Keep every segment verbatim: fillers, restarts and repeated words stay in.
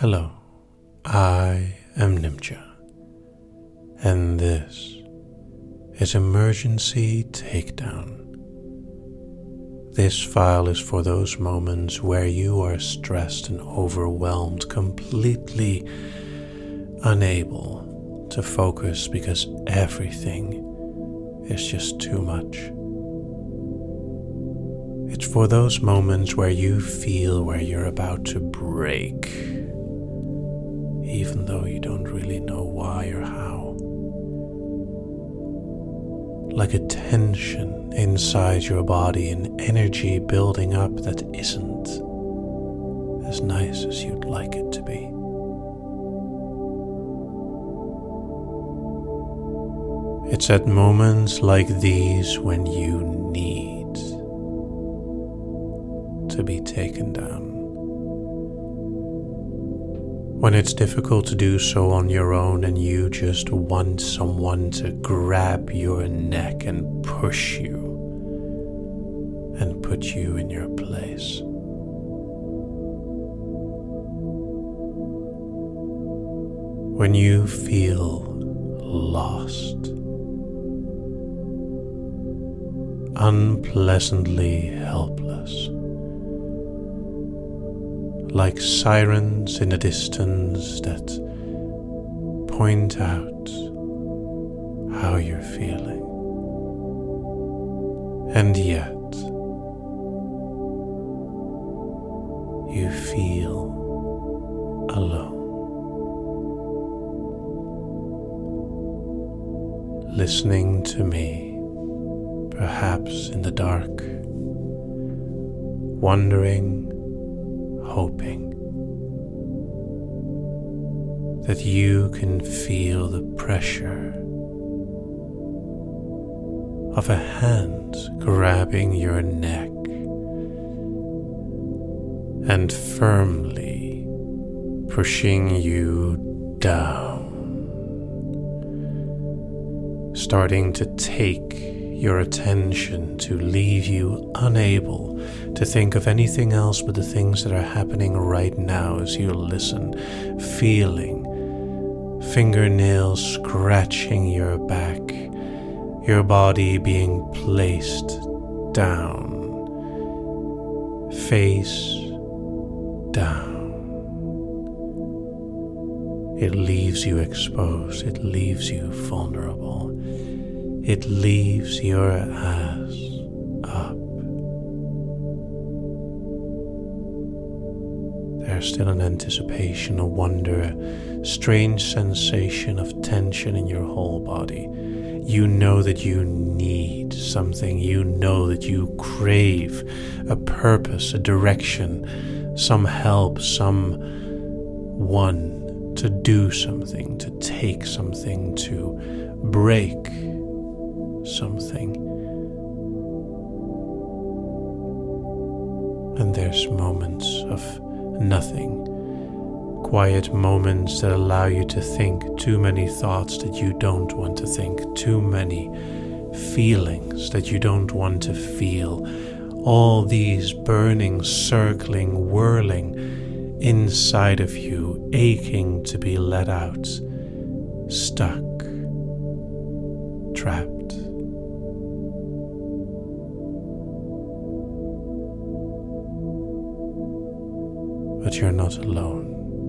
Hello, I am Nimcha, and this is Emergency Takedown. This file is for those moments where you are stressed and overwhelmed, completely unable to focus because everything is just too much. It's for those moments where you feel where you're about to break, even though you don't really know why or how. Like a tension inside your body, an energy building up that isn't as nice as you'd like it to be. It's at moments like these when you need to be taken down. When it's difficult to do so on your own and you just want someone to grab your neck and push you and put you in your place. When you feel lost, unpleasantly helpless, like sirens in the distance that point out how you're feeling. And yet, you feel alone. Listening to me, perhaps in the dark, wondering, hoping that you can feel the pressure of a hand grabbing your neck and firmly pushing you down, starting to take your attention to leave you unable to think of anything else but the things that are happening right now as you listen, feeling fingernails scratching your back, your body being placed down, face down. It leaves you exposed, it leaves you vulnerable. It leaves your ass up. There's still an anticipation, a wonder, a strange sensation of tension in your whole body. You know that you need something. You know that you crave a purpose, a direction, some help, someone to do something, to take something, to break something. And there's moments of nothing, quiet moments that allow you to think too many thoughts that you don't want to think, too many feelings that you don't want to feel, all these burning, circling, whirling inside of you, aching to be let out, stuck, trapped. But you're not alone.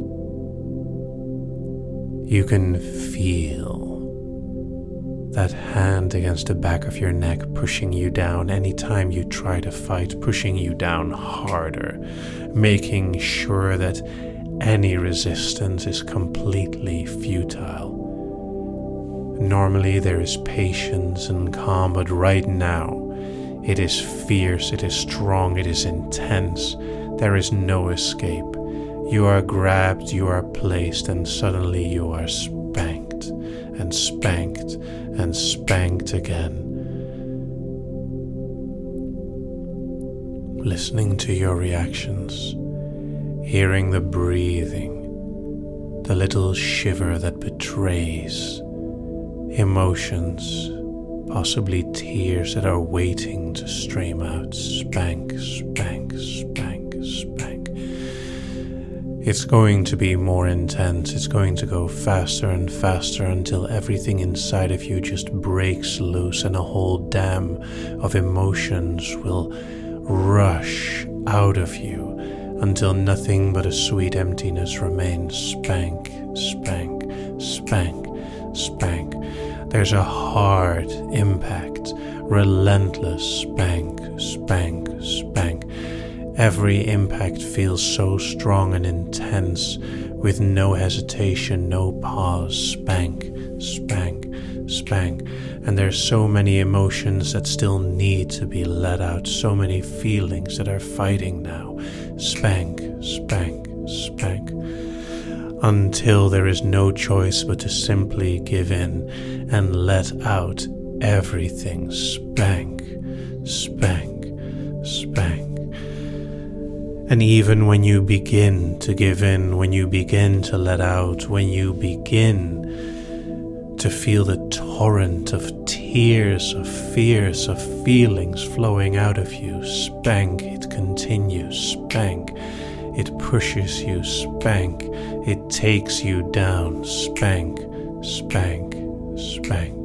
You can feel that hand against the back of your neck pushing you down anytime you try to fight, pushing you down harder, making sure that any resistance is completely futile. Normally there is patience and calm, but right now it is fierce, it is strong, it is intense. There is no escape. You are grabbed, you are placed, and suddenly you are spanked and spanked and spanked again. Listening to your reactions, hearing the breathing, the little shiver that betrays emotions, possibly tears that are waiting to stream out. Spank, spank, spank, spank. It's going to be more intense. It's going to go faster and faster until everything inside of you just breaks loose and a whole dam of emotions will rush out of you until nothing but a sweet emptiness remains. Spank, spank, spank, spank. There's a hard impact, relentless spank, spank, spank. Every impact feels so strong and intense, with no hesitation, no pause. Spank, spank, spank. And there's so many emotions that still need to be let out, so many feelings that are fighting now. Spank, spank, spank. Until there is no choice but to simply give in and let out everything. Spank, spank, spank. And even when you begin to give in, when you begin to let out, when you begin to feel the torrent of tears, of fears, of feelings flowing out of you, spank, it continues. Spank, it pushes you. Spank, it takes you down. Spank, spank, spank.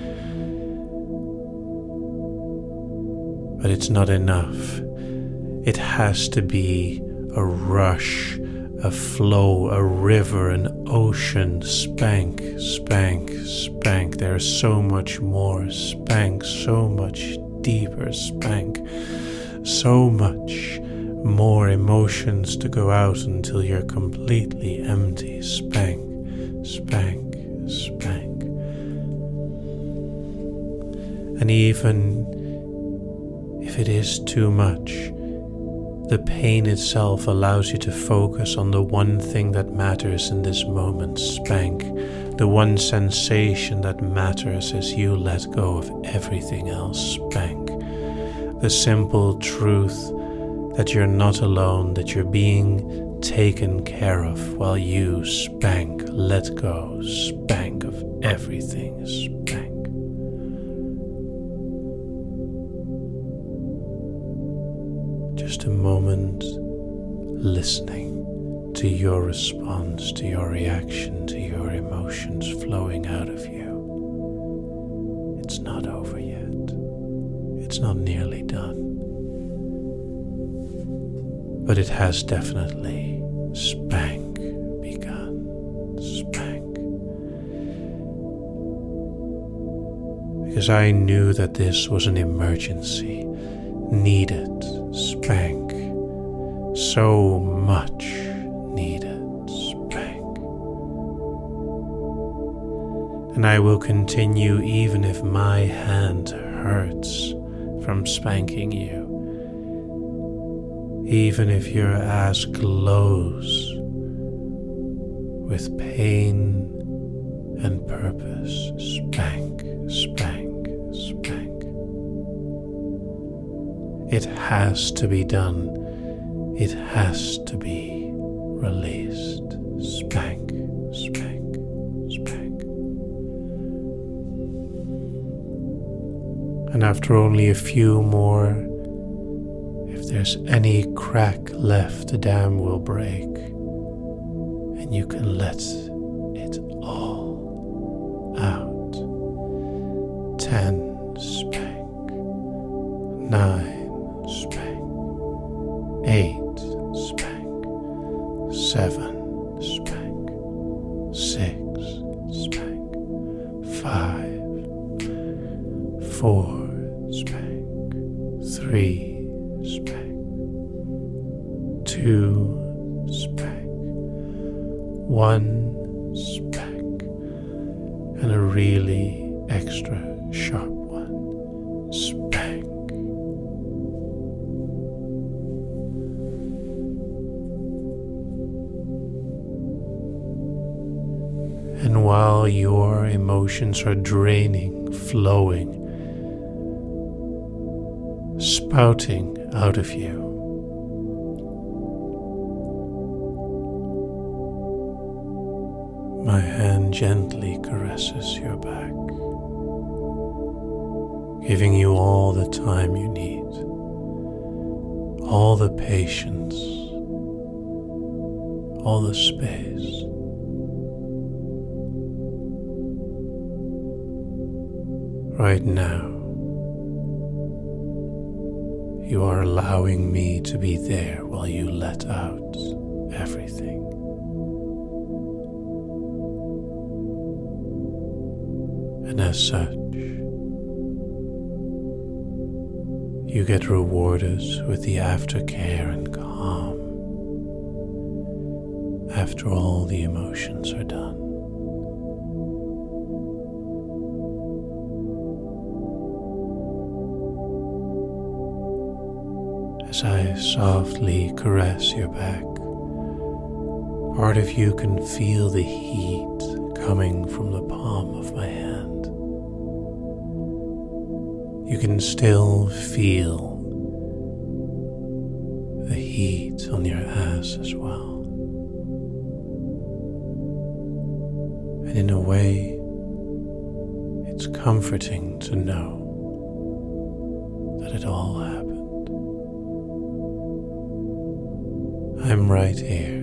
But it's not enough. It has to be a rush, a flow, a river, an ocean. Spank, spank, spank. There's so much more. Spank, so much deeper. Spank, so much more emotions to go out until you're completely empty. Spank, spank, spank. And even if it is too much, the pain itself allows you to focus on the one thing that matters in this moment. Spank, the one sensation that matters as you let go of everything else. Spank, the simple truth that you're not alone, that you're being taken care of while you spank, let go, spank of everything. Spank. Just a moment listening to your response, to your reaction, to your emotions flowing out of you. It's not over yet. It's not nearly done. But it has definitely spank begun. Spank. Because I knew that this was an emergency, needed. Spank, so much needed. Spank. And I will continue even if my hand hurts from spanking you, even if your ass glows with pain and purpose. Spank, spank, spank. It has to be done. It has to be released. Spank, spank, spank. And after only a few more, if there's any crack left, the dam will break, and you can let it all out. Ten, spank. Nine. Spank. Eight, spank. Seven, spank. Six, spank. Five. Four, spank. Three, spank. Two, spank. One, spank. And a really extra sharp one. Spank. And while your emotions are draining, flowing, spouting out of you, my hand gently caresses your back, giving you all the time you need, all the patience, all the space. Right now, you are allowing me to be there while you let out everything. And as such, you get rewarded with the aftercare and calm after all the emotions are done. As I softly caress your back, part of you can feel the heat coming from the palm of my hand. You can still feel the heat on your ass as well. And in a way, it's comforting to know that it all happened. I'm right here.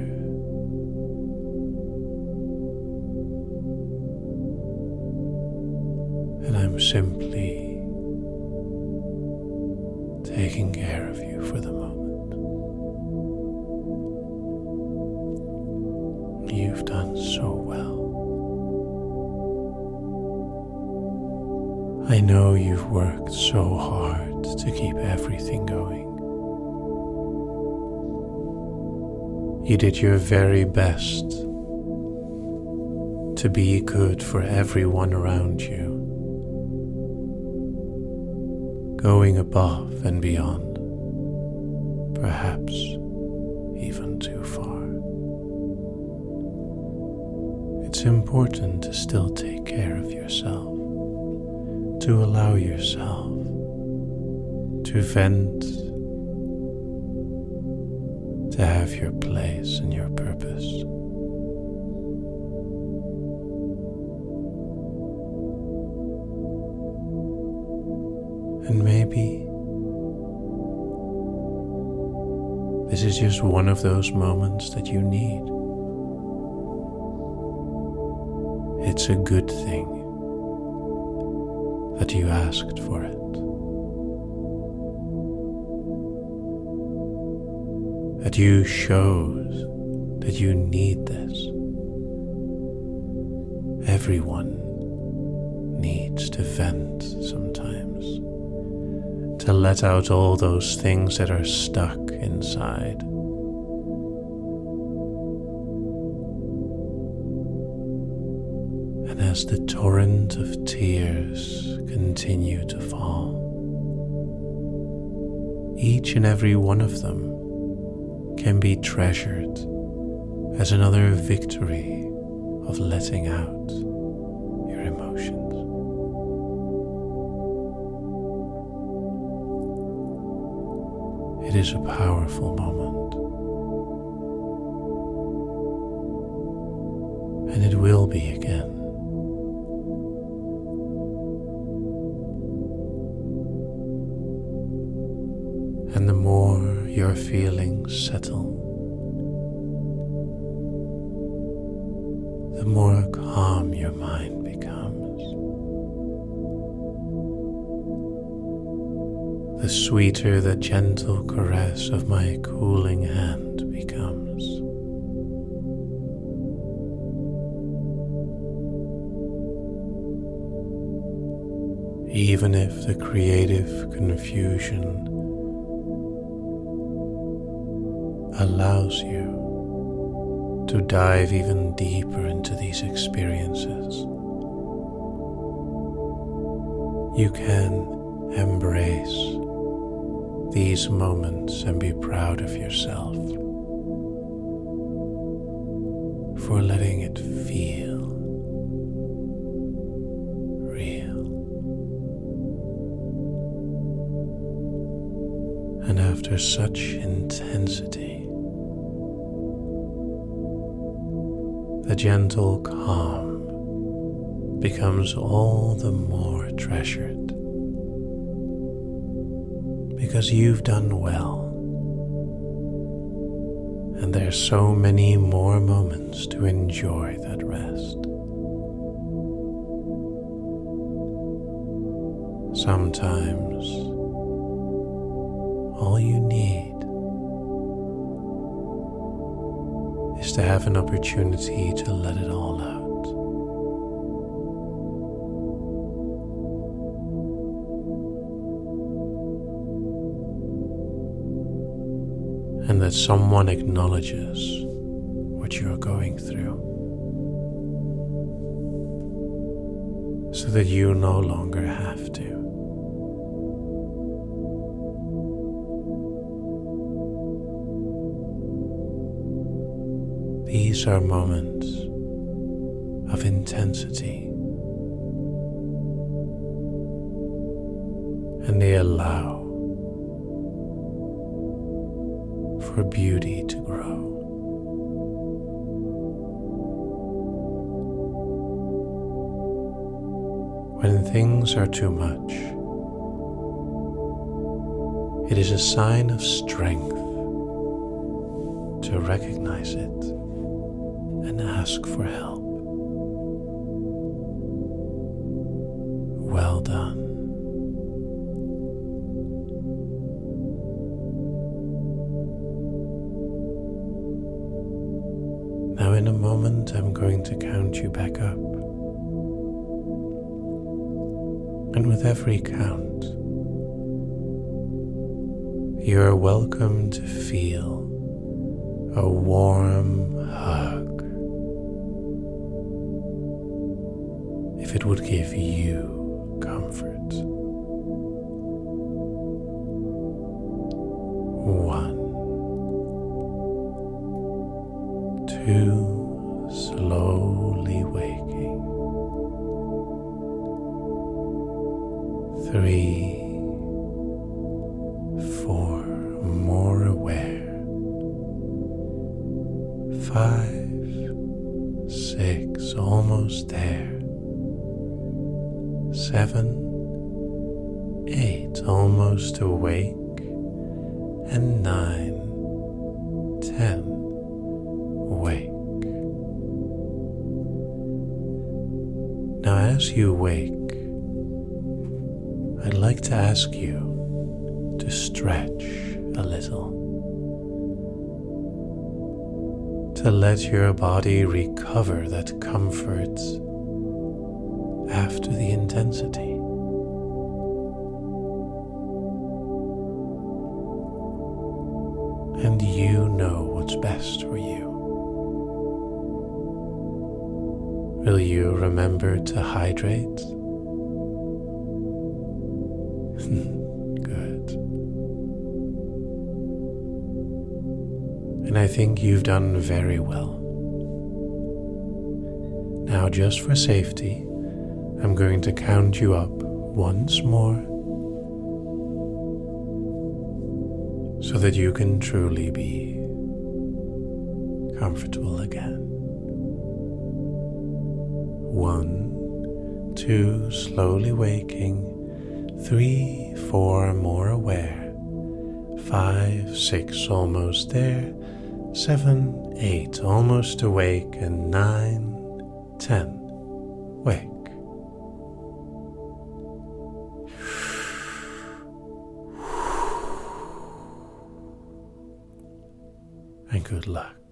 And I'm simply taking care of you for the moment. You've done so well. I know you've worked so hard to keep everything going. You did your very best to be good for everyone around you, going above and beyond, perhaps even too far. It's important to still take care of yourself, to allow yourself to vent, to have your place and your purpose. And maybe this is just one of those moments that you need. It's a good thing that you asked for it. That you showed that you need this. Everyone needs to vent sometimes, to let out all those things that are stuck inside. And as the torrent of tears continue to fall, each and every one of them can be treasured as another victory of letting out your emotions. It is a powerful moment, and it will be again. And the more your feelings settle, the more calm your mind becomes, the sweeter the gentle caress of my cooling hand becomes. Even if the creative confusion allows you to dive even deeper into these experiences, you can embrace these moments and be proud of yourself for letting it feel real. And after such intensity, the gentle calm becomes all the more treasured, because you've done well, And there's so many more moments to enjoy that rest. Sometimes all you need is to have an opportunity to let it all out. And that someone acknowledges what you're going through, so that you no longer have to. These are moments of intensity, and they allow for beauty to grow. When things are too much, it is a sign of strength to recognize it and ask for help. Well done. Now in a moment I'm going to count you back up. And with every count, you are welcome to feel a warm hug. If it would give you comfort. One, two, slowly waking. Three, four, more aware. Five, six, almost there. Seven, eight, almost awake. And nine, ten, wake. Now as you wake, I'd like to ask you to stretch a little, to let your body recover that comfort after the intensity. And you know what's best for you. Will you remember to hydrate? Good. And I think you've done very well. Now, just for safety, I'm going to count you up once more so that you can truly be comfortable again. One, two, slowly waking. Three, four, more aware. Five, six, almost there. Seven, eight, almost awake. And nine, ten, wake. And good luck.